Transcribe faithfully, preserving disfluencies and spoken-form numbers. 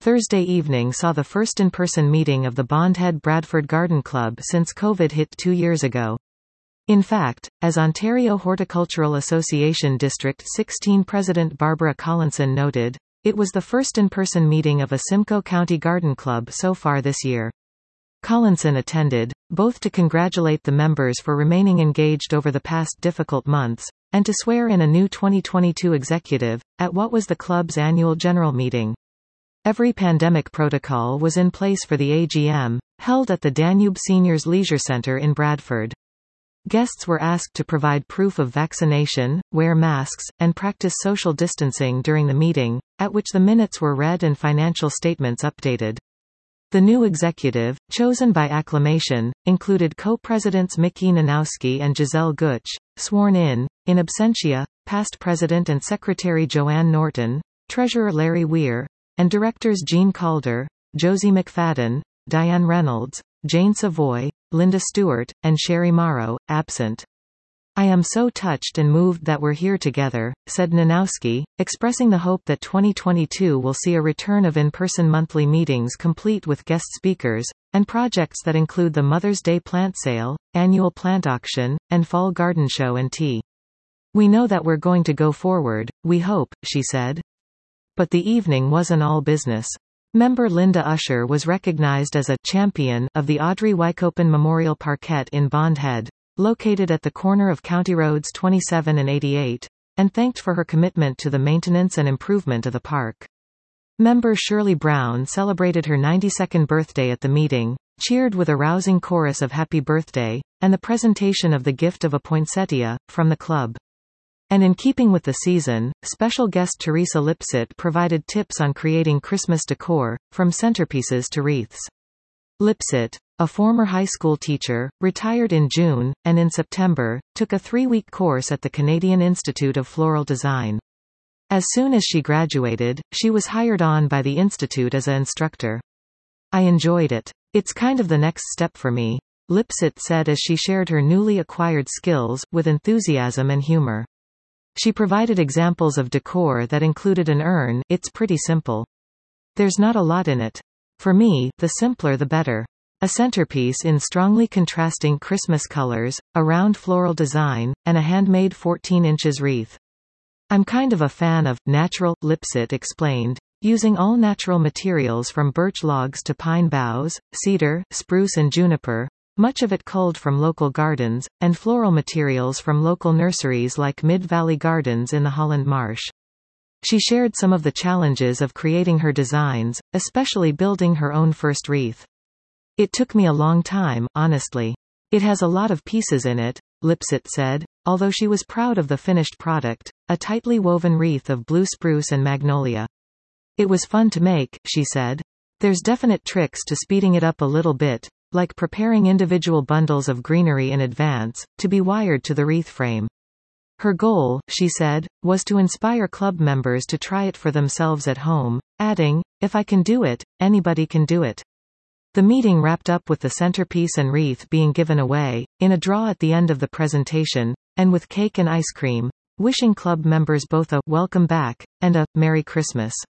Thursday evening saw the first in-person meeting of the Bondhead Bradford Garden Club since COVID hit two years ago. In fact, as Ontario Horticultural Association District sixteen President Barbara Collinson noted, it was the first in-person meeting of a Simcoe County Garden Club so far this year. Collinson attended, both to congratulate the members for remaining engaged over the past difficult months, and to swear in a new twenty twenty-two executive, at what was the club's annual general meeting. Every pandemic protocol was in place for the A G M, held at the Danube Seniors Leisure Centre in Bradford. Guests were asked to provide proof of vaccination, wear masks, and practice social distancing during the meeting, at which the minutes were read and financial statements updated. The new executive, chosen by acclamation, included co-presidents Mickey Nanowski and Giselle Gutsch, sworn in, in absentia, past president and secretary Joanne Norton, treasurer Larry Weir, and directors Jean Calder, Josie McFadden, Diane Reynolds, Jane Savoy, Linda Stewart, and Sherry Morrow, absent. "I am so touched and moved that we're here together," said Nanowski, expressing the hope that twenty twenty-two will see a return of in-person monthly meetings complete with guest speakers, and projects that include the Mother's Day plant sale, annual plant auction, and fall garden show and tea. "We know that we're going to go forward, we hope," she said. But the evening wasn't all business. Member Linda Usher was recognized as a champion of the Audrey Wycopen Memorial Parquet in Bondhead, located at the corner of County Roads twenty-seven and eighty-eight, and thanked for her commitment to the maintenance and improvement of the park. Member Shirley Brown celebrated her ninety-second birthday at the meeting, cheered with a rousing chorus of Happy Birthday, and the presentation of the gift of a poinsettia, from the club. And in keeping with the season, special guest Teresa Lipsett provided tips on creating Christmas decor, from centerpieces to wreaths. Lipsett, a former high school teacher, retired in June, and in September, took a three-week course at the Canadian Institute of Floral Design. As soon as she graduated, she was hired on by the Institute as an instructor. "I enjoyed it. It's kind of the next step for me," Lipsett said as she shared her newly acquired skills, with enthusiasm and humor. She provided examples of decor that included an urn. "It's pretty simple. There's not a lot in it. For me, the simpler the better. A centerpiece in strongly contrasting Christmas colors, a round floral design, and a handmade fourteen inches wreath. I'm kind of a fan of natural," Lipsett explained, using all natural materials from birch logs to pine boughs, cedar, spruce and juniper, much of it culled from local gardens, and floral materials from local nurseries like Mid-Valley Gardens in the Holland Marsh. She shared some of the challenges of creating her designs, especially building her own first wreath. "It took me a long time, honestly. It has a lot of pieces in it," Lipsett said, although she was proud of the finished product, a tightly woven wreath of blue spruce and magnolia. "It was fun to make," she said. "There's definite tricks to speeding it up a little bit, like preparing individual bundles of greenery in advance, to be wired to the wreath frame." Her goal, she said, was to inspire club members to try it for themselves at home, adding, "If I can do it, anybody can do it." The meeting wrapped up with the centerpiece and wreath being given away, in a draw at the end of the presentation, and with cake and ice cream, wishing club members both a "welcome back" and a "Merry Christmas."